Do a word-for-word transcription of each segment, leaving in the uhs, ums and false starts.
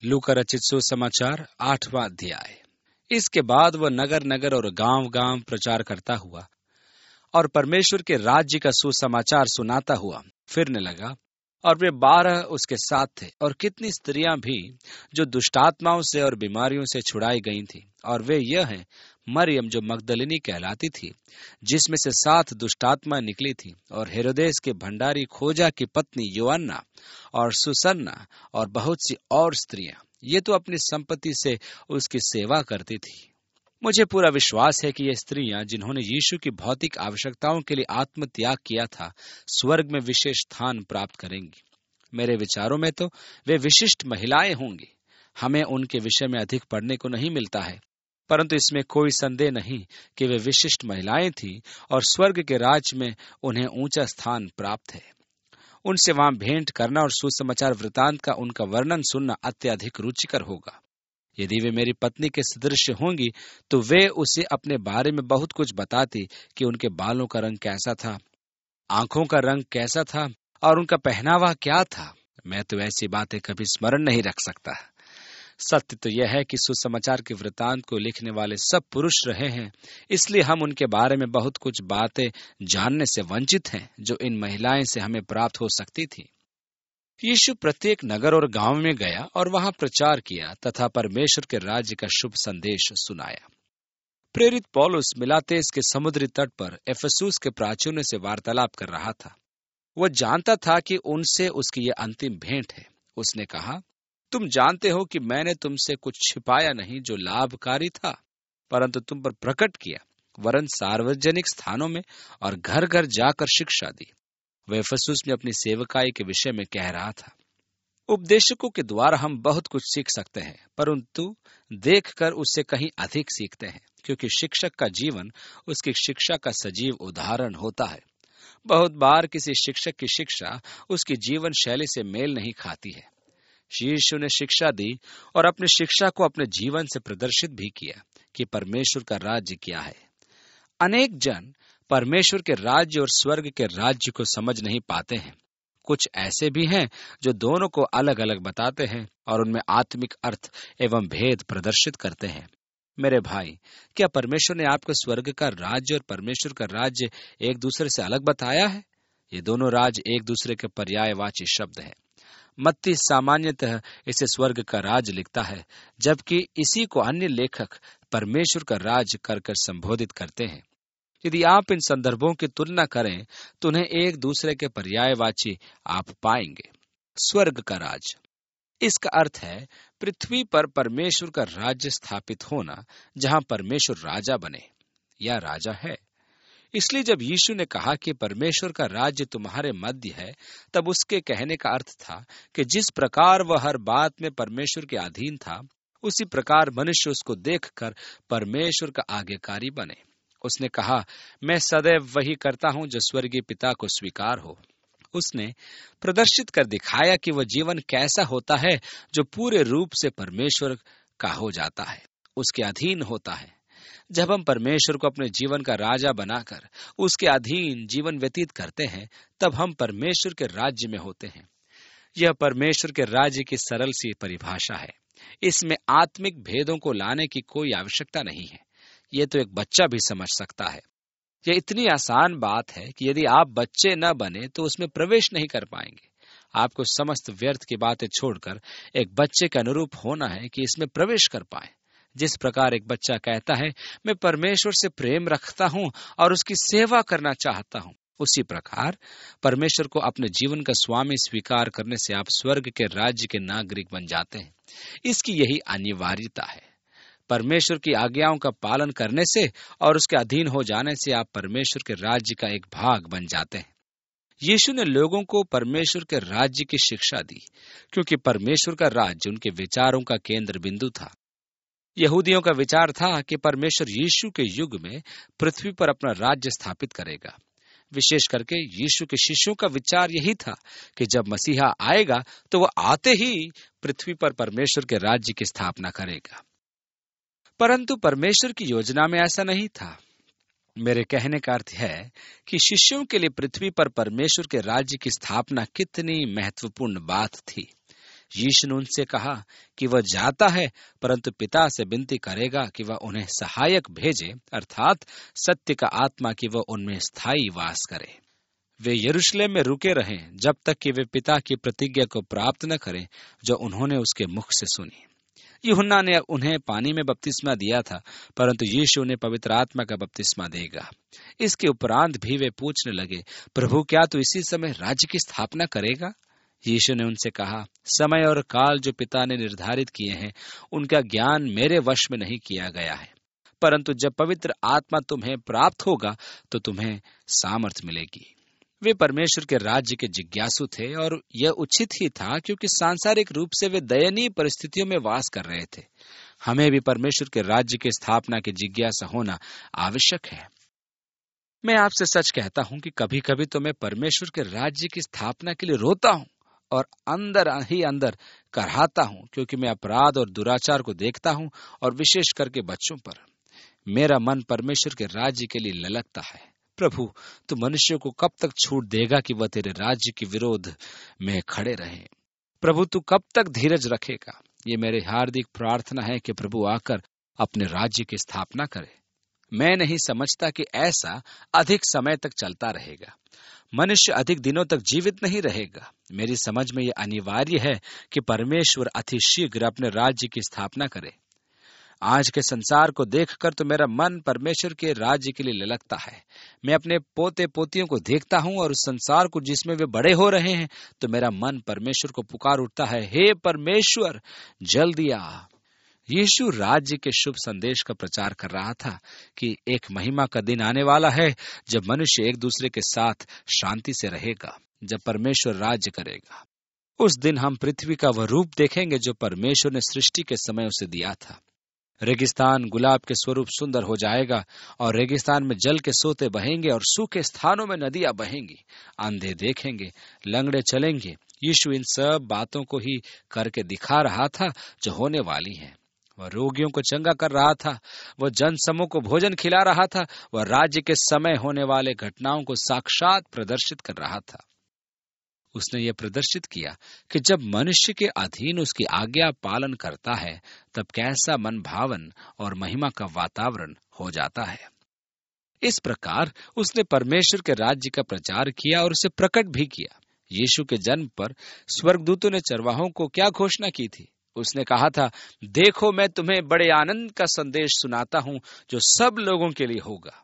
लूका रचित सुसमाचार आठवां अध्याय। इसके बाद वह नगर नगर और गांव गांव प्रचार करता हुआ और परमेश्वर के राज्य का सुसमाचार सुनाता हुआ फिरने लगा, और वे बारह उसके साथ थे। और कितनी स्त्रियां भी जो दुष्टात्माओं से और बीमारियों से छुड़ाई गई थी, और वे यह हैं मरियम जो मगदलिनी कहलाती थी, जिसमें से सात दुष्टात्मा निकली थी, और हेरोदेस के भंडारी खोजा की पत्नी योअन्ना, और सुसन्ना, और बहुत सी और स्त्रियां। ये तो अपनी संपत्ति से उसकी सेवा करती थी। मुझे पूरा विश्वास है कि ये स्त्रियां जिन्होंने यीशु की भौतिक आवश्यकताओं के लिए आत्म त्याग किया था, स्वर्ग में विशेष स्थान प्राप्त करेंगी। मेरे विचारों में तो वे विशिष्ट महिलाएं होंगी। हमें उनके विषय में अधिक पढ़ने को नहीं मिलता है, परंतु इसमें कोई संदेह नहीं कि वे विशिष्ट महिलाएं थीं, और स्वर्ग के राज्य में उन्हें ऊंचा स्थान प्राप्त है। उनसे वहां भेंट करना और सुसमाचार वृतांत का उनका वर्णन सुनना अत्यधिक रुचिकर होगा। यदि वे मेरी पत्नी के सदृश होंगी तो वे उसे अपने बारे में बहुत कुछ बताती कि उनके बालों का रंग कैसा था, आंखों का रंग कैसा था, और उनका पहनावा क्या था। मैं तो ऐसी बातें कभी स्मरण नहीं रख सकता। सत्य तो यह है कि सुसमाचार के वृतांत को लिखने वाले सब पुरुष रहे हैं, इसलिए हम उनके बारे में बहुत कुछ बातें जानने से वंचित हैं जो इन महिलाएं से हमें प्राप्त हो सकती थी। यीशु प्रत्येक नगर और गांव में गया और वहां प्रचार किया तथा परमेश्वर के राज्य का शुभ संदेश सुनाया। प्रेरित पौलुस मिलातेस के समुद्री तट पर एफेसुस के प्राचीनों से वार्तालाप कर रहा था। वह जानता था कि उनसे उसकी यह अंतिम भेंट है। उसने कहा, तुम जानते हो कि मैंने तुमसे कुछ छिपाया नहीं जो लाभकारी था, परंतु तुम पर प्रकट किया, वरन सार्वजनिक स्थानों में और घर घर जाकर शिक्षा दी। वह एफेसुस में अपनी सेवकाई के विषय में कह रहा था। उपदेशकों के द्वारा हम बहुत कुछ सीख सकते हैं, परंतु देखकर उससे कहीं अधिक सीखते हैं, क्योंकि शिक्षक का जीवन उसकी शिक्षा का सजीव उदाहरण होता है। बहुत बार किसी शिक्षक की शिक्षा उसकी जीवन शैली से मेल नहीं खाती है। यीशु ने शिक्षा दी और अपनी शिक्षा को अपने जीवन से प्रदर्शित भी किया कि परमेश्वर का राज्य क्या है। अनेक जन परमेश्वर के राज्य और स्वर्ग के राज्य को समझ नहीं पाते हैं। कुछ ऐसे भी हैं जो दोनों को अलग अलग बताते हैं और उनमें आत्मिक अर्थ एवं भेद प्रदर्शित करते हैं। मेरे भाई, क्या परमेश्वर ने आपको स्वर्ग का राज्य और परमेश्वर का राज्य एक दूसरे से अलग बताया है? ये दोनों राज्य एक दूसरे के पर्यायवाची शब्द हैं। मत्ती सामान्यतः इसे स्वर्ग का राज्य लिखता है, जबकि इसी को अन्य लेखक परमेश्वर का राज्य कर कर संबोधित करते हैं। यदि आप इन संदर्भों की तुलना करें तो उन्हें एक दूसरे के पर्यायवाची आप पाएंगे। स्वर्ग का राज्य, इसका अर्थ है पृथ्वी पर परमेश्वर का राज्य स्थापित होना, जहां परमेश्वर राजा बने या राजा है। इसलिए जब यीशु ने कहा कि परमेश्वर का राज्य तुम्हारे मध्य है, तब उसके कहने का अर्थ था कि जिस प्रकार वह हर बात में परमेश्वर के अधीन था, उसी प्रकार मनुष्य उसको देखकर परमेश्वर का आज्ञाकारी बने। उसने कहा, मैं सदैव वही करता हूं जो स्वर्गीय पिता को स्वीकार हो। उसने प्रदर्शित कर दिखाया कि वह जीवन कैसा होता है जो पूरे रूप से परमेश्वर का हो जाता है, उसके अधीन होता है। जब हम परमेश्वर को अपने जीवन का राजा बनाकर उसके अधीन जीवन व्यतीत करते हैं, तब हम परमेश्वर के राज्य में होते हैं। यह परमेश्वर के राज्य की सरल सी परिभाषा है। इसमें आत्मिक भेदों को लाने की कोई आवश्यकता नहीं है। यह तो एक बच्चा भी समझ सकता है। यह इतनी आसान बात है कि यदि आप बच्चे न बने तो उसमें प्रवेश नहीं कर पाएंगे। आपको समस्त व्यर्थ की बातें छोड़कर एक बच्चे के अनुरूप होना है कि इसमें प्रवेश कर पाए। जिस प्रकार एक बच्चा कहता है, मैं परमेश्वर से प्रेम रखता हूं और उसकी सेवा करना चाहता हूं, उसी प्रकार परमेश्वर को अपने जीवन का स्वामी स्वीकार करने से आप स्वर्ग के राज्य के नागरिक बन जाते हैं। इसकी यही अनिवार्यता है। परमेश्वर की आज्ञाओं का पालन करने से और उसके अधीन हो जाने से आप परमेश्वर के राज्य का एक भाग बन जाते हैं। यीशु ने लोगों को परमेश्वर के राज्य की शिक्षा दी, क्योंकि परमेश्वर का राज्य उनके विचारों का केंद्र बिंदु था। यहूदियों का विचार था कि परमेश्वर यीशु के युग में पृथ्वी पर अपना राज्य स्थापित करेगा। विशेष करके यीशु के शिष्यों का विचार यही था कि जब मसीहा आएगा तो वह आते ही पृथ्वी पर परमेश्वर के राज्य की स्थापना करेगा। परंतु परमेश्वर की योजना में ऐसा नहीं था। मेरे कहने का अर्थ है कि शिष्यों के लिए पृथ्वी पर परमेश्वर के राज्य की स्थापना कितनी महत्वपूर्ण बात थी। यीशु ने उनसे कहा कि वह जाता है, परंतु पिता से विनती करेगा कि वह उन्हें सहायक भेजे, अर्थात सत्य का आत्मा, कि वह उनमें स्थायी वास करे। वे यरूशलेम में रुके रहें जब तक कि वे पिता की प्रतिज्ञा को प्राप्त न करें जो उन्होंने उसके मुख से सुनी। यूहन्ना ने उन्हें पानी में बपतिस्मा दिया था, परंतु यीशु उन्हें पवित्र आत्मा का बपतिस्मा देगा। इसके उपरांत भी वे पूछने लगे, प्रभु क्या तू इसी समय राज्य की स्थापना करेगा? यीशु ने उनसे कहा, समय और काल जो पिता ने निर्धारित किए हैं उनका ज्ञान मेरे वश में नहीं किया गया है, परंतु जब पवित्र आत्मा तुम्हें प्राप्त होगा तो तुम्हें सामर्थ मिलेगी। वे परमेश्वर के राज्य के जिज्ञासु थे और यह उचित ही था, क्योंकि सांसारिक रूप से वे दयनीय परिस्थितियों में वास कर रहे थे। हमें भी परमेश्वर के राज्य की स्थापना की जिज्ञासा होना आवश्यक है। मैं आपसे सच कहता हूं कि कभी कभी तो मैं परमेश्वर के राज्य की स्थापना के लिए रोता हूं और अंदर ही अंदर कराहता हूं, क्योंकि मैं अपराध और दुराचार को देखता हूं, और विशेष करके बच्चों पर। मेरा मन परमेश्वर के राज्य के लिए ललकता है। प्रभु, तू मनुष्य को कब तक छूट देगा कि वह तेरे राज्य के विरोध में खड़े रहे? प्रभु, तू कब तक धीरज रखेगा? ये मेरी हार्दिक प्रार्थना है कि प्रभु आकर अपने राज्य की स्थापना करे। मैं नहीं समझता कि ऐसा अधिक समय तक चलता रहेगा। मनुष्य अधिक दिनों तक जीवित नहीं रहेगा। मेरी समझ में यह अनिवार्य है कि परमेश्वर अतिशीघ्र अपने राज्य की स्थापना करे। आज के संसार को देखकर तो मेरा मन परमेश्वर के राज्य के लिए ललकता है। मैं अपने पोते पोतियों को देखता हूं और उस संसार को जिसमें वे बड़े हो रहे हैं, तो मेरा मन परमेश्वर को पुकार उठता है, हे परमेश्वर, जल्दी आ। यीशु राज्य के शुभ संदेश का प्रचार कर रहा था कि एक महिमा का दिन आने वाला है जब मनुष्य एक दूसरे के साथ शांति से रहेगा, जब परमेश्वर राज्य करेगा। उस दिन हम पृथ्वी का वह रूप देखेंगे जो परमेश्वर ने सृष्टि के समय उसे दिया था। रेगिस्तान गुलाब के स्वरूप सुंदर हो जाएगा और रेगिस्तान में जल के सोते बहेंगे और सूखे स्थानों में नदियां बहेंगी। अंधे देखेंगे, लंगड़े चलेंगे। यीशु इन सब बातों को ही करके दिखा रहा था जो होने वाली हैं। वह रोगियों को चंगा कर रहा था, वह जनसमूह को भोजन खिला रहा था, वह राज्य के समय होने वाले घटनाओं को साक्षात प्रदर्शित कर रहा था। उसने यह प्रदर्शित किया कि जब मनुष्य के अधीन उसकी आज्ञा पालन करता है तब कैसा मन भावन और महिमा का वातावरण हो जाता है। इस प्रकार उसने परमेश्वर के राज्य का प्रचार किया और उसे प्रकट भी किया। यीशु के जन्म पर स्वर्गदूतों ने चरवाहों को क्या घोषणा की थी? उसने कहा था, देखो मैं तुम्हें बड़े आनंद का संदेश सुनाता हूं जो सब लोगों के लिए होगा।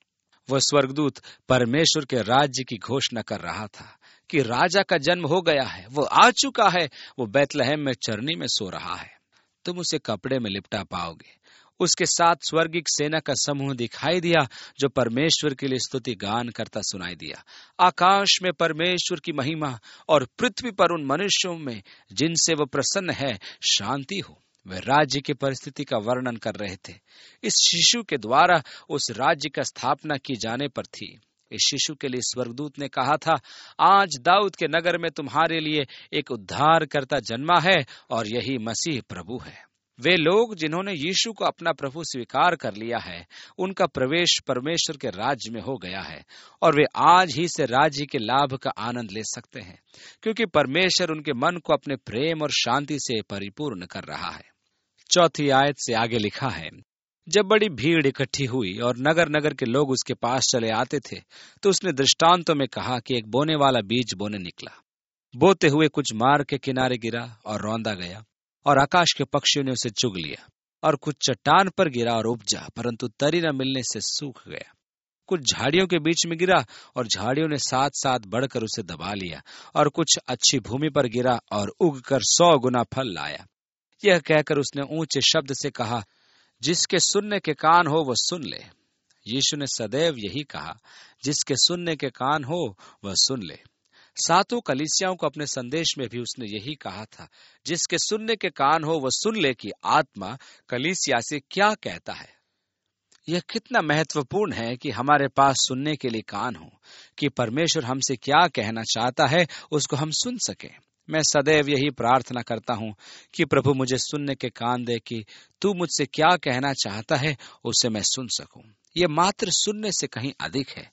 वह स्वर्गदूत परमेश्वर के राज्य की घोषणा कर रहा था कि राजा का जन्म हो गया है, वो आ चुका है, वो बैतलहम में चरनी में सो रहा है। तुम उसे कपड़े में लिपटा पाओगे। उसके साथ स्वर्गिक सेना का समूह दिखाई दिया जो परमेश्वर के लिए स्तुति गान करता सुनाई दिया। आकाश में परमेश्वर की महिमा और पृथ्वी पर उन मनुष्यों में जिनसे वो प्रसन्न है शांति हो। वे राज्य की परिस्थिति का वर्णन कर रहे थे। इस शिशु के द्वारा उस राज्य का स्थापना की जाने पर थी। इस शिशु के लिए स्वर्गदूत ने कहा था, आज दाऊद के नगर में तुम्हारे लिए एक उद्धारकर्ता जन्मा है और यही मसीह प्रभु है। वे लोग जिन्होंने यीशु को अपना प्रभु स्वीकार कर लिया है, उनका प्रवेश परमेश्वर के राज्य में हो गया है और वे आज ही से राज्य के लाभ का आनंद ले सकते हैं, क्योंकि परमेश्वर उनके मन को अपने प्रेम और शांति से परिपूर्ण कर रहा है। चौथी आयत से आगे लिखा है, जब बड़ी भीड़ इकट्ठी हुई और नगर नगर के लोग उसके पास चले आते थे, तो उसने दृष्टांतों में कहा कि एक बोने वाला बीज बोने निकला। बोते हुए कुछ मार्ग के किनारे गिरा और रौंदा गया और आकाश के पक्षियों ने उसे चुग लिया। और कुछ चट्टान पर गिरा और उपजा, परंतु तरी न मिलने से सूख गया। कुछ झाड़ियों के बीच में गिरा और झाड़ियों ने साथ साथ बढ़कर उसे दबा लिया। और कुछ अच्छी भूमि पर गिरा और उगकर सौ गुना फल लाया। यह कहकर उसने ऊंचे शब्द से कहा, जिसके सुनने के कान हो वह सुन ले। यीशु ने सदैव यही कहा, जिसके सुनने के कान हो वह सुन ले। सातों कलीसियाओं को अपने संदेश में भी उसने यही कहा था, जिसके सुनने के कान हो वह सुन ले कि आत्मा कलीसिया से क्या कहता है। यह कितना महत्वपूर्ण है कि हमारे पास सुनने के लिए कान हो, कि परमेश्वर हमसे क्या कहना चाहता है उसको हम सुन सकें। मैं सदैव यही प्रार्थना करता हूं कि प्रभु मुझे सुनने के कान दे कि तू मुझसे क्या कहना चाहता है उसे मैं सुन सकूं। यह मात्र सुनने से कहीं अधिक है।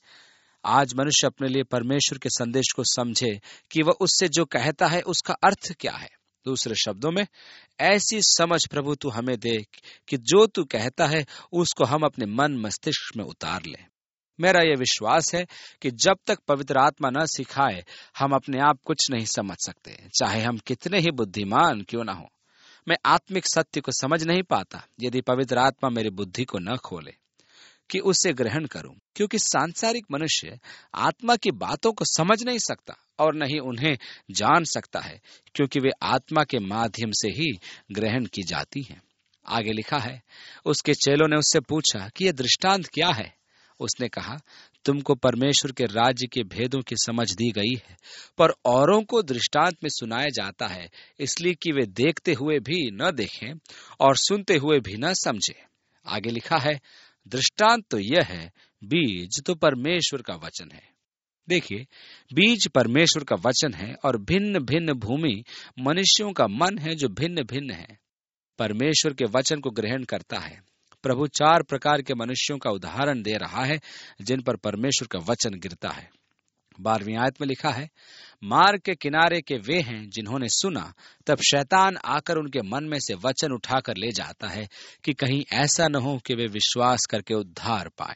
आज मनुष्य अपने लिए परमेश्वर के संदेश को समझे कि वह उससे जो कहता है उसका अर्थ क्या है। दूसरे शब्दों में, ऐसी समझ प्रभु तू हमें दे कि जो तू कहता है उसको हम अपने मन मस्तिष्क में उतार लें। मेरा यह विश्वास है कि जब तक पवित्र आत्मा न सिखाए हम अपने आप कुछ नहीं समझ सकते, चाहे हम कितने ही बुद्धिमान क्यों ना हो। मैं आत्मिक सत्य को समझ नहीं पाता यदि पवित्र आत्मा मेरी बुद्धि को न खोले कि उसे ग्रहण करूं, क्योंकि सांसारिक मनुष्य आत्मा की बातों को समझ नहीं सकता और न ही उन्हें जान सकता है, क्योंकि वे आत्मा के माध्यम से ही ग्रहण की जाती हैं। आगे लिखा है, उसके चेलों ने उससे पूछा कि यह दृष्टांत क्या है। उसने कहा, तुमको परमेश्वर के राज्य के भेदों की समझ दी गई है, पर औरों को दृष्टांत में सुनाया जाता है, इसलिए कि वे देखते हुए भी न देखें और सुनते हुए भी न समझे। आगे लिखा है, दृष्टांत तो यह है, बीज तो परमेश्वर का वचन है। देखिए, बीज परमेश्वर का वचन है और भिन्न भिन्न भूमि मनुष्यों का मन है जो भिन्न भिन्न है, परमेश्वर के वचन को ग्रहण करता है। प्रभु चार प्रकार के मनुष्यों का उदाहरण दे रहा है जिन पर परमेश्वर का वचन गिरता है। बारहवीं आयत में लिखा है, मार्ग के किनारे के वे हैं जिन्होंने सुना, तब शैतान आकर उनके मन में से वचन उठाकर ले जाता है कि कहीं ऐसा न हो कि वे विश्वास करके उद्धार पाए।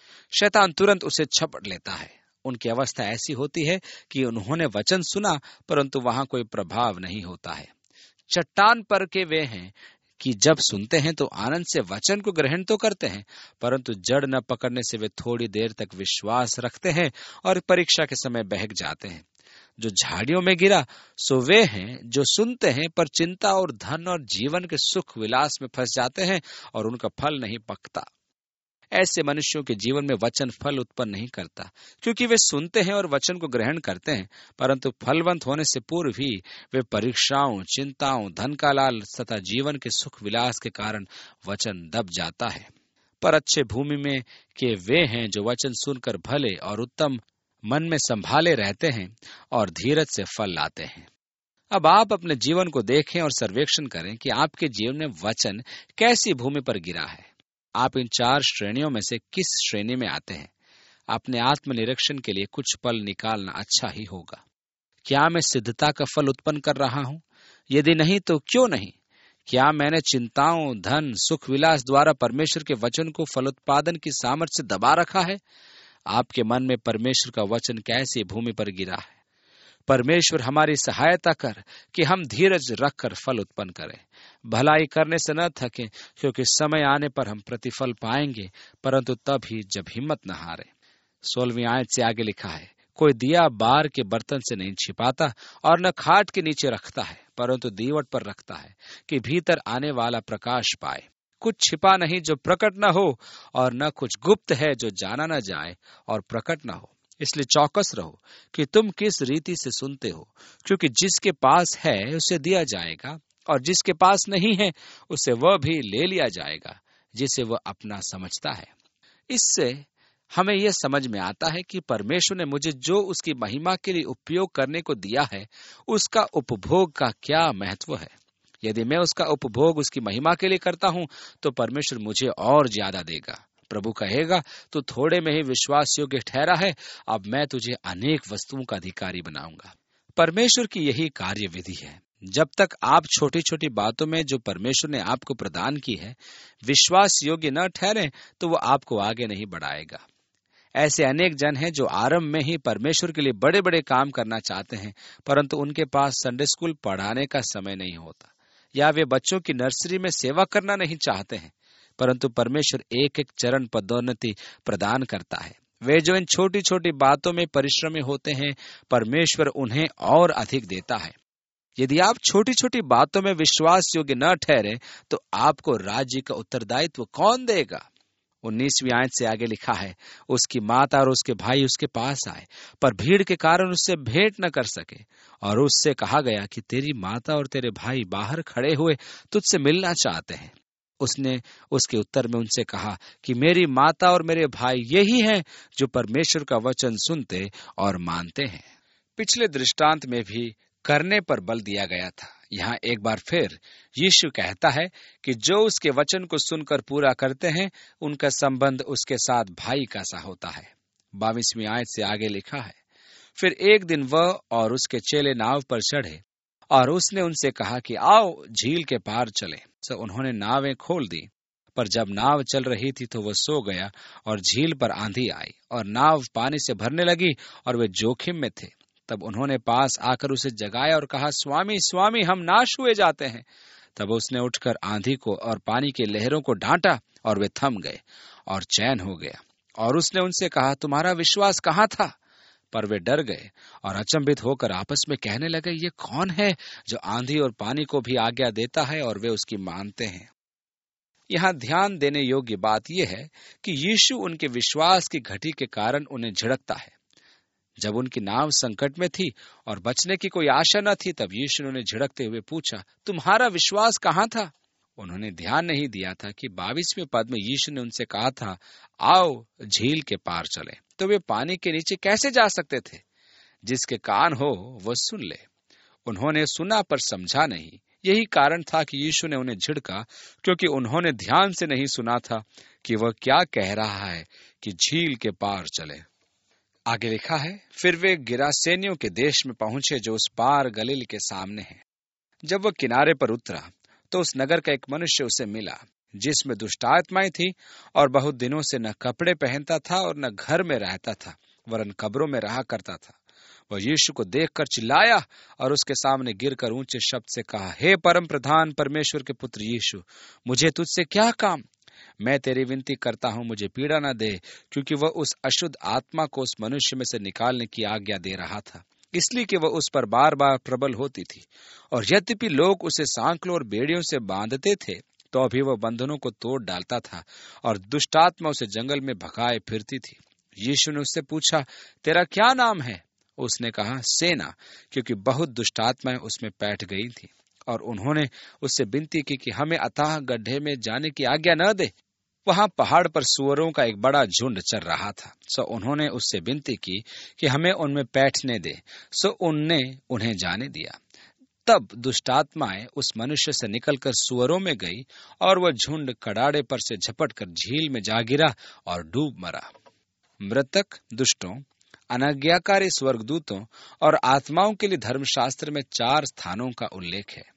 शैतान तुरंत उसे झपट लेता है। उनकी अवस्था ऐसी होती है कि उन्होंने वचन सुना परंतु वहां कोई प्रभाव नहीं होता है। चट्टान पर के वे हैं कि जब सुनते हैं तो आनंद से वचन को ग्रहण तो करते हैं, परंतु जड़ न पकड़ने से वे थोड़ी देर तक विश्वास रखते हैं और परीक्षा के समय बहक जाते हैं। जो झाड़ियों में गिरा सो वे हैं जो सुनते हैं पर चिंता और धन और जीवन के सुख विलास में फंस जाते हैं और उनका फल नहीं पकता। ऐसे मनुष्यों के जीवन में वचन फल उत्पन्न नहीं करता, क्योंकि वे सुनते हैं और वचन को ग्रहण करते हैं, परंतु फलवंत होने से पूर्व ही वे परीक्षाओं, चिंताओं, धन का लालच तथा जीवन के सुख विलास के कारण वचन दब जाता है। पर अच्छे भूमि में के वे हैं जो वचन सुनकर भले और उत्तम मन में संभाले रहते हैं और धीरज से फल लाते हैं। अब आप अपने जीवन को देखें और सर्वेक्षण करें कि आपके जीवन में वचन कैसी भूमि पर गिरा है। आप इन चार श्रेणियों में से किस श्रेणी में आते हैं? अपने आत्मनिरीक्षण के लिए कुछ पल निकालना अच्छा ही होगा। क्या मैं सिद्धता का फल उत्पन्न कर रहा हूं? यदि नहीं तो क्यों नहीं? क्या मैंने चिंताओं, धन, सुख विलास द्वारा परमेश्वर के वचन को फलोत्पादन की सामर्थ्य से दबा रखा है? आपके मन में परमेश्वर का वचन कैसी भूमि पर गिरा है? परमेश्वर हमारी सहायता कर कि हम धीरज रखकर फल उत्पन्न करें, भलाई करने से न थकें, क्योंकि समय आने पर हम प्रतिफल पाएंगे, परंतु तब ही जब हिम्मत न हारे। सोलहवीं आयत से आगे लिखा है, कोई दिया बार के बर्तन से नहीं छिपाता और न खाट के नीचे रखता है, परंतु दीवट पर रखता है कि भीतर आने वाला प्रकाश पाए। कुछ छिपा नहीं जो प्रकट न हो, और न कुछ गुप्त है जो जाना न जाए और प्रकट न हो। इसलिए चौकस रहो कि तुम किस रीति से सुनते हो, क्योंकि जिसके पास है उसे दिया जाएगा और जिसके पास नहीं है उसे वह भी ले लिया जाएगा जिसे वह अपना समझता है। इससे हमें यह समझ में आता है कि परमेश्वर ने मुझे जो उसकी महिमा के लिए उपयोग करने को दिया है उसका उपभोग का क्या महत्व है। यदि मैं उसका उपभोग उसकी महिमा के लिए करता हूं तो परमेश्वर मुझे और ज्यादा देगा। प्रभु कहेगा, तू थोड़े में ही विश्वास योग्य ठहरा है, अब मैं तुझे अनेक वस्तुओं का अधिकारी बनाऊंगा। परमेश्वर की यही कार्य विधि है। जब तक आप छोटी छोटी बातों में जो परमेश्वर ने आपको प्रदान की है विश्वास योग्य न ठहरे तो वो आपको आगे नहीं बढ़ाएगा। ऐसे अनेक जन हैं जो आरंभ में ही परमेश्वर के लिए बड़े बड़े काम करना चाहते हैं, परंतु उनके पास संडे स्कूल पढ़ाने का समय नहीं होता, या वे बच्चों की नर्सरी में सेवा करना नहीं चाहते हैं, परंतु परमेश्वर एक एक चरण पदोन्नति प्रदान करता है। वे जो इन छोटी छोटी बातों में परिश्रमी होते हैं परमेश्वर उन्हें और अधिक देता है। यदि आप छोटी छोटी बातों में विश्वास योग्य न ठहरे तो आपको राज्य का उत्तरदायित्व कौन देगा? उन्नीसवीं आयत से आगे लिखा है, उसकी माता और उसके भाई उसके पास आए, पर भीड़ के कारण उससे भेंट न कर सके, और उससे कहा गया कि तेरी माता और तेरे भाई बाहर खड़े हुए तुझसे मिलना चाहते हैं। उसने उसके उत्तर में उनसे कहा कि मेरी माता और मेरे भाई यही हैं जो परमेश्वर का वचन सुनते और मानते हैं। पिछले दृष्टांत में भी करने पर बल दिया गया था। यहाँ एक बार फिर यीशु कहता है कि जो उसके वचन को सुनकर पूरा करते हैं उनका संबंध उसके साथ भाई का सा होता है। बाईसवीं आयत से आगे लिखा है, फिर एक दिन वह और उसके चेले नाव पर चढ़े और उसने उनसे कहा कि आओ झील के पार चले। सो उन्होंने नावें खोल दी, पर जब नाव चल रही थी तो वह सो गया और झील पर आंधी आई और नाव पानी से भरने लगी और वे जोखिम में थे। तब उन्होंने पास आकर उसे जगाया और कहा, स्वामी स्वामी, हम नाश हुए जाते हैं। तब उसने उठकर आंधी को और पानी की लहरों को डांटा और वे थम गए और चैन हो गया। और उसने उनसे कहा, तुम्हारा विश्वास कहाँ था? पर वे डर गए और अचंभित होकर आपस में कहने लगे, ये कौन है जो आंधी और पानी को भी आज्ञा देता है और वे उसकी मानते हैं। यहाँ ध्यान देने योग्य बात यह है कि यीशु उनके विश्वास की घटी के कारण उन्हें झिड़कता है। जब उनकी नाव संकट में थी और बचने की कोई आशा न थी, तब यीशु ने उन्हें झिड़कते हुए पूछा, तुम्हारा विश्वास कहाँ था? उन्होंने ध्यान नहीं दिया था कि बाईसवें पद में यीशु ने उनसे कहा था, आओ झील के पार चले। तो वे पानी के नीचे कैसे जा सकते थे? जिसके कान हो वह सुन ले। उन्होंने सुना पर समझा नहीं। यही कारण था कि यीशु ने उन्हें झिड़का, क्योंकि उन्होंने ध्यान से नहीं सुना था कि वह क्या कह रहा है कि झील के पार चले। आगे लिखा है, फिर वे गिरासेनियों के देश में पहुंचे जो उस पार गलील के सामने है। जब वह किनारे पर उतरा तो उस नगर का एक मनुष्य उसे मिला जिसमें दुष्ट आत्माएं थी और बहुत दिनों से न कपड़े पहनता था और न घर में रहता था, वरन कब्रों में रहा करता था। वह यीशु को देखकर चिल्लाया और उसके सामने गिरकर ऊंचे शब्द से कहा, हे परम प्रधान परमेश्वर के पुत्र यीशु, मुझे तुझसे क्या काम? मैं तेरी विनती करता हूं, मुझे पीड़ा न दे। क्योंकि वह उस अशुद्ध आत्मा को उस मनुष्य में से निकालने की आज्ञा दे रहा था, इसलिए कि वह उस पर बार बार प्रबल होती थी। और यद्यपि लोग उसे सांकलों और बेड़ियों से बांधते थे, तो अभी वह बंधनों को तोड़ डालता था और दुष्टात्मा उसे जंगल में भगाए फिरती थी। यीशु ने उससे पूछा, तेरा क्या नाम है? उसने कहा, सेना, क्योंकि बहुत दुष्टात्माएं उसमें बैठ गई थी। और उन्होंने उससे विनती की कि हमें अथाह गड्ढे में जाने की आज्ञा न दे। वहां पहाड़ पर सुअरों का एक बड़ा झुंड चर रहा था। सो उन्होंने उससे विनती की कि हमें उनमें बैठने दे। सो उनने उन्हें जाने दिया। तब दुष्टात्माएं उस मनुष्य से निकलकर सुअरों में गई और वह झुंड कड़ाड़े पर से झपटकर झील में जा गिरा और डूब मरा। मृतक दुष्टों, अनाज्ञाकारी स्वर्गदूतों और आत्माओं के लिए धर्मशास्त्र में चार स्थानों का उल्लेख है।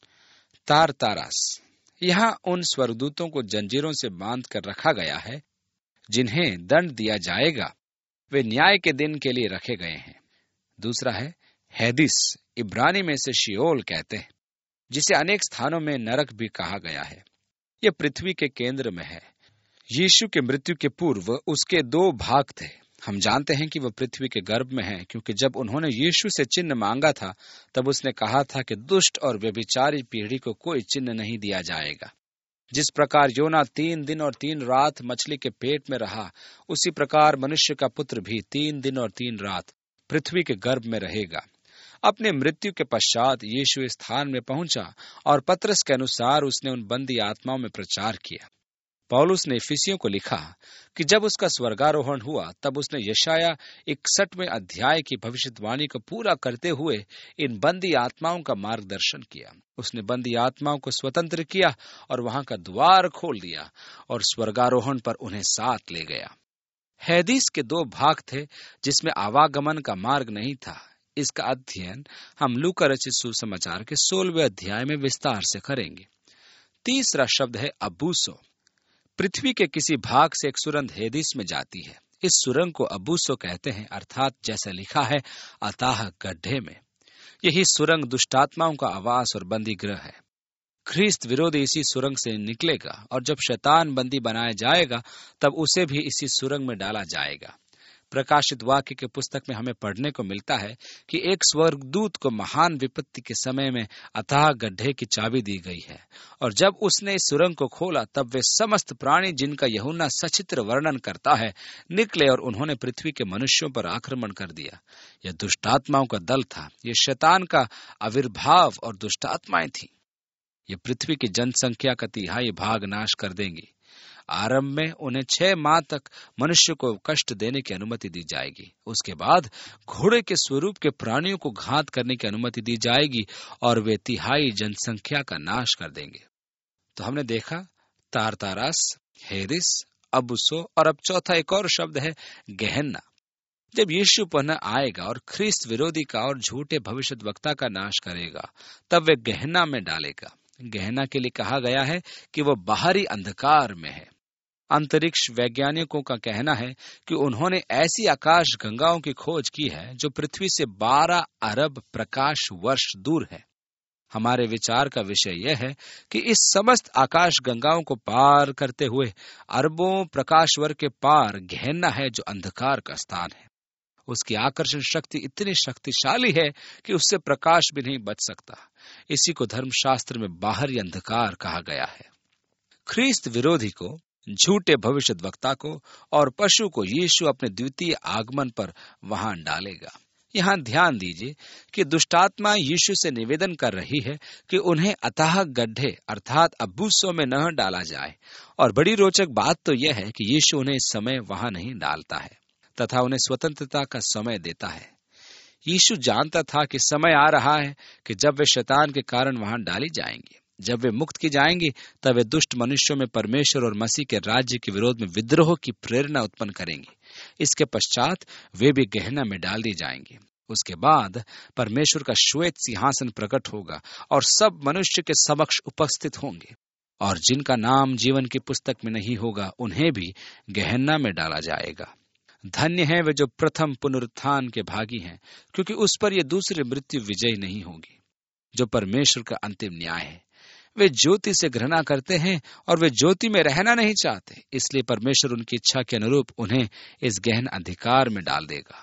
तारतारास, यहाँ उन स्वर्गदूतों को जंजीरों से बांध कर रखा गया है जिन्हें दंड दिया जाएगा, वे न्याय के दिन के लिए रखे गए हैं। दूसरा है हैदिस, इब्रानी में से शिओल कहते हैं, जिसे अनेक स्थानों में नरक भी कहा गया है। यह पृथ्वी के केंद्र में है। यीशु के मृत्यु के पूर्व उसके दो भाग थे। हम जानते हैं कि वह पृथ्वी के गर्भ में है, क्योंकि जब उन्होंने यीशु से चिन्ह मांगा था तब उसने कहा था कि दुष्ट और व्यभिचारी पीढ़ी को कोई चिन्ह नहीं दिया जाएगा। जिस प्रकार योना तीन दिन और तीन रात मछली के पेट में रहा, उसी प्रकार मनुष्य का पुत्र भी तीन दिन और तीन रात पृथ्वी के गर्भ में रहेगा। अपने मृत्यु के पश्चात यीशु इस स्थान में पहुंचा और पतरस के अनुसार उसने उन बंदी आत्माओं में प्रचार किया। पौलुस ने इफिसियों को लिखा कि जब उसका स्वर्गारोहण हुआ तब उसने यशाया इकसठवें अध्याय की भविष्यवाणी को पूरा करते हुए इन बंदी आत्माओं का मार्गदर्शन किया। उसने बंदी आत्माओं को स्वतंत्र किया और वहां का द्वार खोल दिया और स्वर्गारोहण पर उन्हें साथ ले गया। हैदीस के दो भाग थे जिसमें आवागमन का मार्ग नहीं था। इसका अध्ययन हम लूका रचित सुसमाचार के सोलहवें अध्याय में विस्तार से करेंगे। तीसरा शब्द है अबूसो। पृथ्वी के किसी भाग से एक सुरंग हेदिस में जाती है। इस सुरंग को अबूसो कहते हैं, अर्थात जैसा लिखा है अताह गड्ढे में। यही सुरंग दुष्टात्माओं का आवास और बंदी गृह है। ख्रीस्त विरोधी इसी सुरंग से निकलेगा और जब शैतान बंदी बनाया जाएगा तब उसे भी इसी सुरंग में डाला जाएगा। प्रकाशित वाक्य के पुस्तक में हमें पढ़ने को मिलता है कि एक स्वर्गदूत को महान विपत्ति के समय में अथाह गड्ढे की चाबी दी गई है, और जब उसने इस सुरंग को खोला तब वे समस्त प्राणी जिनका यूहन्ना सचित्र वर्णन करता है निकले और उन्होंने पृथ्वी के मनुष्यों पर आक्रमण कर दिया। यह दुष्टात्माओं का दल था। यह शैतान का आविर्भाव और दुष्टात्माएं थी। यह पृथ्वी की जनसंख्या का तिहाई भाग नाश कर देंगी। आरंभ में उन्हें छह माह तक मनुष्य को कष्ट देने की अनुमति दी जाएगी। उसके बाद घोड़े के स्वरूप के प्राणियों को घात करने की अनुमति दी जाएगी और वे तिहाई जनसंख्या का नाश कर देंगे। तो हमने देखा तारतारास, हेरिस, अबुसो और अब चौथा एक और शब्द है गहन्ना। जब यीशु पुनः आएगा और ख्रिस्त विरोधी का और झूठे भविष्यद्वक्ता का नाश करेगा, तब वे गहना में डालेगा। गहना के लिए कहा गया है कि वह बाहरी अंधकार में है। अंतरिक्ष वैज्ञानिकों का कहना है कि उन्होंने ऐसी आकाश गंगाओं की खोज की है जो पृथ्वी से बारह अरब प्रकाश वर्ष दूर है। हमारे विचार का विषय यह है कि इस समस्त आकाश गंगाओं को पार करते हुए अरबों प्रकाश वर्ष के पार गहना है जो अंधकार का स्थान है। उसकी आकर्षण शक्ति इतनी शक्तिशाली है कि उससे प्रकाश भी नहीं बच सकता। इसी को धर्मशास्त्र में बाहरी अंधकार कहा गया है। ख्रिस्त विरोधी को, झूठे भविष्यद्वक्ता को और पशु को यीशु अपने द्वितीय आगमन पर वहां डालेगा। यहाँ ध्यान दीजिए कि दुष्टात्मा यीशु से निवेदन कर रही है कि उन्हें अथाह गड्ढे अर्थात अब्बूसों में न डाला जाए। और बड़ी रोचक बात तो यह है कि यीशु उन्हें इस समय वहां नहीं डालता है तथा उन्हें स्वतंत्रता का समय देता है। यीशु जानता था कि समय आ रहा है कि जब वे शैतान के कारण वहां डाली जाएंगी। जब वे मुक्त की जाएंगी तब वे दुष्ट मनुष्यों में परमेश्वर और मसीह के राज्य के विरोध में विद्रोह की प्रेरणा उत्पन्न करेंगी। इसके पश्चात वे भी गहना में डाल दी जाएंगी। उसके बाद परमेश्वर का श्वेत सिंहासन प्रकट होगा और सब मनुष्य के समक्ष उपस्थित होंगे, और जिनका नाम जीवन की पुस्तक में नहीं होगा उन्हें भी गहना में डाला जाएगा। धन्य है वे जो प्रथम पुनरुत्थान के भागी हैं, क्योंकि उस पर यह दूसरी मृत्यु विजयी नहीं होगी, जो परमेश्वर का अंतिम न्याय है। वे ज्योति से घृणा करते हैं और वे ज्योति में रहना नहीं चाहते, इसलिए परमेश्वर उनकी इच्छा के अनुरूप उन्हें इस गहन अधिकार में डाल देगा।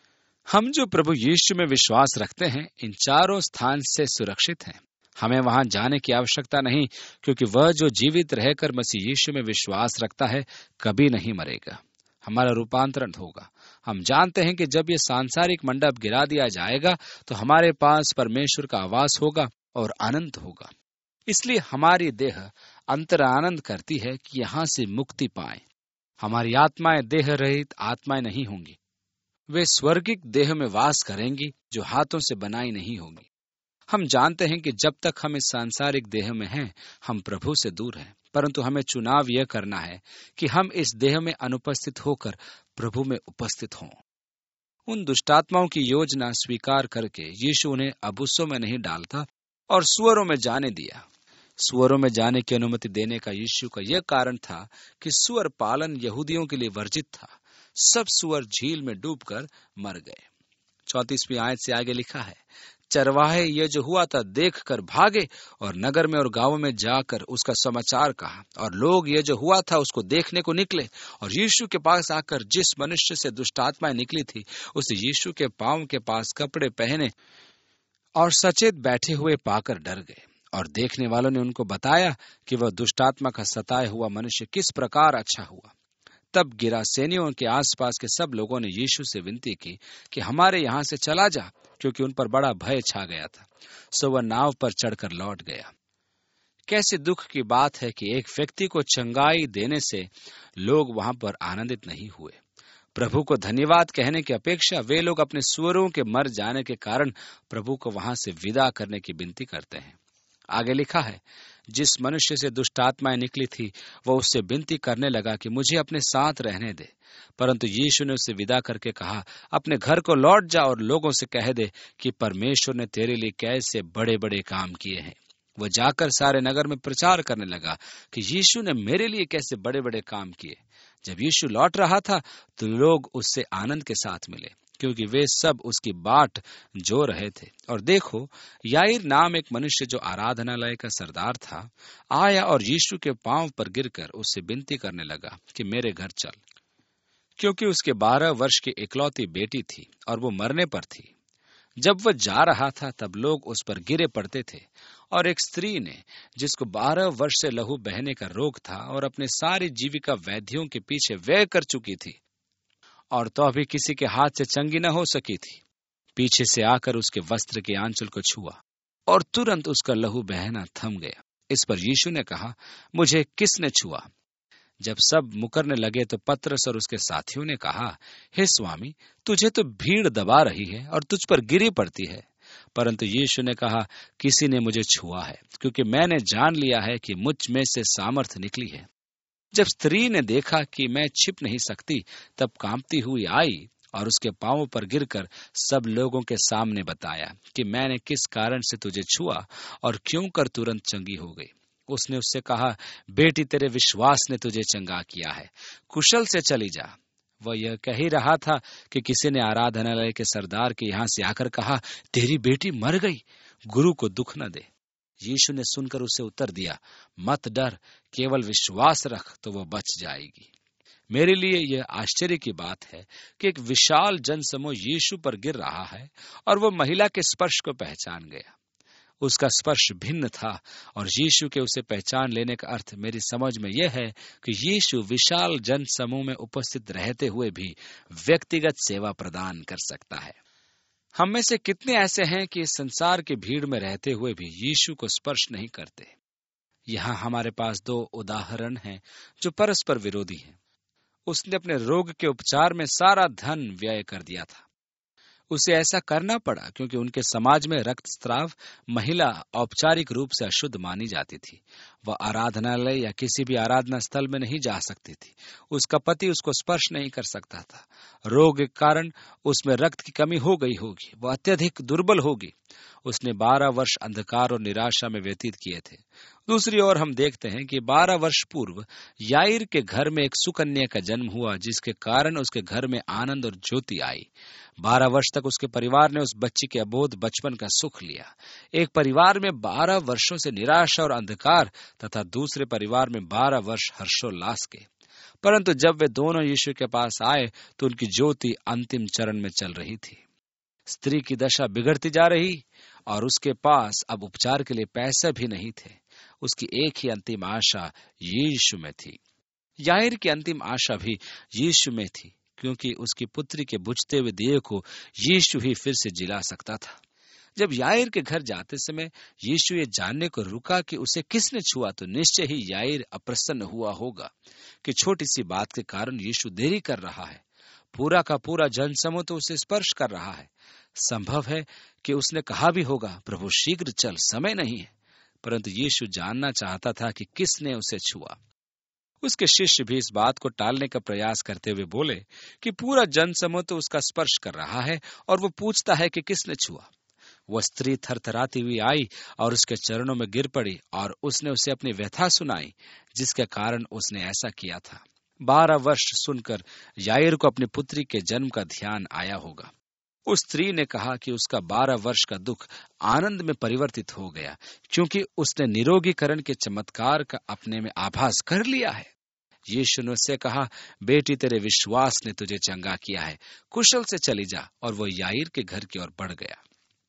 हम जो प्रभु यीशु में विश्वास रखते हैं, इन चारों स्थान से सुरक्षित हैं। हमें वहां जाने की आवश्यकता नहीं, क्योंकि वह जो जीवित रहकर मसीह यीशु में विश्वास रखता है कभी नहीं मरेगा। हमारा रूपांतरण होगा। हम जानते हैं कि जब यह सांसारिक मंडप गिरा दिया जाएगा तो हमारे पास परमेश्वर का आवास होगा और आनंद होगा। इसलिए हमारी देह अंतर आनंद करती है कि यहां से मुक्ति पाए। हमारी आत्माएं देह रहित आत्माएं नहीं होंगी, वे स्वर्गिक देह में वास करेंगी जो हाथों से बनाई नहीं होगी। हम जानते हैं कि जब तक हम इस सांसारिक देह में हैं, हम प्रभु से दूर हैं, परंतु हमें चुनाव यह करना है कि हम इस देह में अनुपस्थित होकर प्रभु में उपस्थित हों। उन दुष्टात्माओं की योजना स्वीकार करके यीशु उन्हें अबूसों में नहीं डालता और सुअरों में जाने दिया। सुअरों में जाने की अनुमति देने का यीशु का यह कारण था कि सुअर पालन यहूदियों के लिए वर्जित था। सब सुअर झील में डूबकर मर गए। चौतीसवीं आयत से आगे लिखा है, चरवाहे यह जो हुआ था देख कर भागे और नगर में और गांवों में जाकर उसका समाचार कहा, और लोग यह जो हुआ था उसको देखने को निकले और यीशु के पास आकर जिस मनुष्य से दुष्टात्माएं निकली थी उसे यीशु के पांव के पास कपड़े पहने और सचेत बैठे हुए पाकर डर गए। और देखने वालों ने उनको बताया कि वह दुष्टात्मा का सताया हुआ मनुष्य किस प्रकार अच्छा हुआ। तब गिरासेनियों के आसपास के सब लोगों ने यीशु से विनती की कि हमारे यहाँ से चला जा, क्योंकि उन पर बड़ा भय छा गया था। सो वह नाव पर चढ़कर लौट गया। कैसे दुख की बात है कि एक व्यक्ति को चंगाई देने से लोग वहां पर आनंदित नहीं हुए। प्रभु को धन्यवाद कहने की अपेक्षा वे लोग अपने सुअरों के मर जाने के कारण प्रभु को वहां से विदा करने की विनती करते हैं। आगे लिखा है, जिस मनुष्य से दुष्टात्माएं निकली थी वह उससे विनती करने लगा कि मुझे अपने साथ रहने दे, परंतु यीशु ने उससे विदा करके कहा, अपने घर को लौट जा और लोगों से कह दे कि परमेश्वर ने तेरे लिए कैसे बड़े बड़े काम किए हैं। वह जाकर सारे नगर में प्रचार करने लगा कि यीशु ने मेरे लिए कैसे बड़े बड़े काम किए। जब यीशु लौट रहा था तो लोग उससे आनंद के साथ मिले, क्योंकि वे सब उसकी बाट जो रहे थे। और देखो, याईर नाम एक मनुष्य जो आराधनालय का सरदार था आया और यीशु के पांव पर गिरकर उससे विनती करने लगा कि मेरे घर चल, क्योंकि उसके बारह वर्ष की इकलौती बेटी थी और वो मरने पर थी। जब वह जा रहा था तब लोग उस पर गिरे पड़ते थे, और एक स्त्री ने जिसको बारह वर्ष से लहू बहने का रोग था और अपने सारी जीविका वैद्यों के पीछे व्यय कर चुकी थी और तो अभी किसी के हाथ से चंगी न हो सकी थी, पीछे से आकर उसके वस्त्र के आंचल को छुआ और तुरंत उसका लहू बहना थम गया। इस पर यीशु ने कहा, मुझे किसने छुआ? जब सब मुकरने लगे तो पतरस और उसके साथियों ने कहा, हे स्वामी, तुझे तो भीड़ दबा रही है और तुझ पर गिरी पड़ती है। परंतु यीशु ने कहा, किसी ने मुझे छुआ है, क्योंकि मैंने जान लिया है कि मुझ में से सामर्थ्य निकली है। जब स्त्री ने देखा कि मैं छिप नहीं सकती, तब कांपती हुई आई और उसके पांवों पर गिरकर सब लोगों के सामने बताया कि मैंने किस कारण से तुझे छुआ और क्यों कर तुरंत चंगी हो गई। उसने उससे कहा, बेटी, तेरे विश्वास ने तुझे चंगा किया है, कुशल से चली जा। वह यह कह ही रहा था कि किसी ने आराधनालय के सरदार के यहाँ से आकर कहा, तेरी बेटी मर गई, गुरु को दुख न दे। यीशु ने सुनकर उसे उत्तर दिया, मत डर, केवल विश्वास रख तो वह बच जाएगी। मेरे लिए यह आश्चर्य की बात है कि एक विशाल जनसमूह यीशु पर गिर रहा है और वह महिला के स्पर्श को पहचान गया। उसका स्पर्श भिन्न था और यीशु के उसे पहचान लेने का अर्थ मेरी समझ में यह है कि यीशु विशाल जनसमूह में उपस्थित रहते हुए भी व्यक्तिगत सेवा प्रदान कर सकता है। हम में से कितने ऐसे हैं कि इस संसार की भीड़ में रहते हुए भी यीशु को स्पर्श नहीं करते। यहाँ हमारे पास दो उदाहरण हैं जो परस्पर विरोधी हैं। उसने अपने रोग के उपचार में सारा धन व्यय कर दिया था। उसे ऐसा करना पड़ा क्योंकि उनके समाज में रक्तस्राव महिला औपचारिक रूप से अशुद्ध मानी जाती थी। वह आराधनालय या किसी भी आराधना स्थल में नहीं जा सकती थी। उसका पति उसको स्पर्श नहीं कर सकता था। रोग के कारण उसमें रक्त की कमी हो गई होगी। वह अत्यधिक दुर्बल होगी। उसने बारह वर्ष अंधकार और निराशा में व्यतीत किए थे। दूसरी ओर हम देखते हैं कि बारह वर्ष पूर्व याईर के घर में एक सुकन्या का जन्म हुआ, जिसके कारण उसके घर में आनंद और ज्योति आई। बारह वर्ष तक उसके परिवार ने उस बच्ची के अबोध बचपन का सुख लिया। एक परिवार में बारह वर्षों से निराशा और अंधकार तथा दूसरे परिवार में बारह वर्ष हर्षोल्लास के। परंतु जब वे दोनों यीशु के पास आए तो उनकी ज्योति अंतिम चरण में चल रही थी। स्त्री की दशा बिगड़ती जा रही और उसके पास अब उपचार के लिए पैसे भी नहीं थे। उसकी एक ही अंतिम आशा यीशु में थी। याईर की अंतिम आशा भी यीशु में थी, क्योंकि उसकी पुत्री के बुझते हुए दिए को यीशु ही फिर से जिला सकता था। जब याईर के घर जाते समय यीशु ये जानने को रुका कि उसे किसने छुआ, तो निश्चय ही याईर अप्रसन्न हुआ होगा कि छोटी सी बात के कारण यीशु देरी कर रहा है। पूरा का पूरा जनसमूह तो उसे स्पर्श कर रहा है। संभव है कि उसने कहा भी होगा, प्रभु शीघ्र चल, समय नहीं है। परंतु यीशु जानना चाहता था कि किसने उसे छुआ। उसके शिष्य भी इस बात को टालने का प्रयास करते हुए बोले कि पूरा जनसमूह तो उसका स्पर्श कर रहा है और वो पूछता है कि किसने छुआ। वह स्त्री थरथराती हुई आई और उसके चरणों में गिर पड़ी और उसने उसे अपनी व्यथा सुनाई, जिसके कारण उसने ऐसा किया था। बारह वर्ष सुनकर याईर को अपनी पुत्री के जन्म का ध्यान आया होगा। उस स्त्री ने कहा कि उसका बारह वर्ष का दुख आनंद में परिवर्तित हो गया, क्योंकि उसने निरोगीकरण के चमत्कार का अपने में आभास कर लिया है। यीशु ने उससे कहा, बेटी, तेरे विश्वास ने तुझे चंगा किया है, कुशल से चली जा। और वो याईर के घर की ओर बढ़ गया।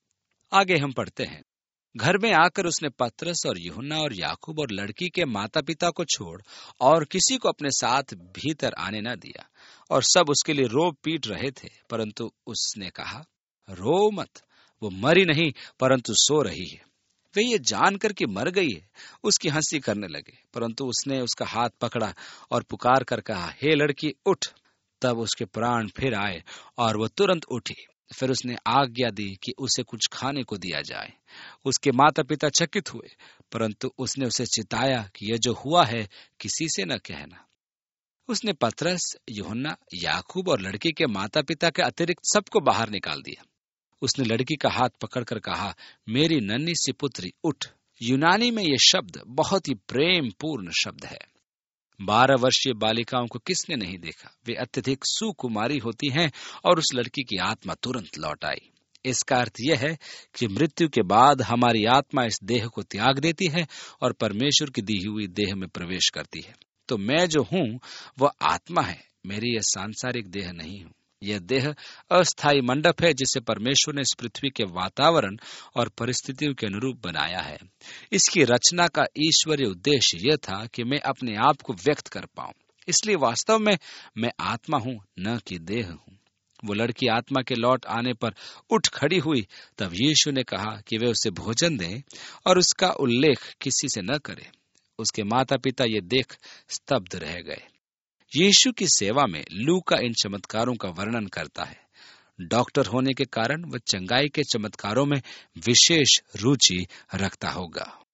आगे हम पढ़ते हैं, घर में आकर उसने पतरस और यूहन्ना और याकूब और लड़की के माता पिता को छोड़ और किसी को अपने साथ भीतर आने न दिया, और सब उसके लिए रो पीट रहे थे। परंतु उसने कहा, रो मत, वो मरी नहीं परंतु सो रही है। वे ये जानकर कि मर गई है उसकी हंसी करने लगे। परंतु उसने उसका हाथ पकड़ा और पुकार कर कहा, हे लड़की, उठ। तब उसके प्राण फिर आए और वह तुरंत उठी। फिर उसने आज्ञा दी कि उसे कुछ खाने को दिया जाए। उसके माता पिता चकित हुए, परंतु उसने उसे चिताया कि यह जो हुआ है किसी से न कहना। उसने पतरस, यूहन्ना, याकूब और लड़की के माता पिता के अतिरिक्त सबको बाहर निकाल दिया। उसने लड़की का हाथ पकड़कर कहा, मेरी नन्ही सी पुत्री, उठ। यूनानी में यह शब्द बहुत ही प्रेम पूर्ण शब्द है। बारह वर्षीय बालिकाओं को किसने नहीं देखा? वे अत्यधिक सुकुमारी होती हैं और उस लड़की की आत्मा तुरंत लौट आई। इसका अर्थ यह है कि मृत्यु के बाद हमारी आत्मा इस देह को त्याग देती है और परमेश्वर की दी हुई देह में प्रवेश करती है। तो मैं जो हूँ वह आत्मा है, मेरी यह सांसारिक देह नहीं हूँ। यह देह अस्थायी मंडप है जिसे परमेश्वर ने इस पृथ्वी के वातावरण और परिस्थितियों के अनुरूप बनाया है। इसकी रचना का ईश्वरीय उद्देश्य यह था कि मैं अपने आप को व्यक्त कर पाऊं। इसलिए वास्तव में मैं आत्मा हूं, न कि देह हूं। वो लड़की आत्मा के लौट आने पर उठ खड़ी हुई। तब यीशु ने कहा कि वे उसे भोजन दें और उसका उल्लेख किसी से न करें। उसके माता पिता ये देख स्तब्ध रह गए। यीशु की सेवा में लूका इन चमत्कारों का वर्णन करता है। डॉक्टर होने के कारण वह चंगाई के चमत्कारों में विशेष रुचि रखता होगा।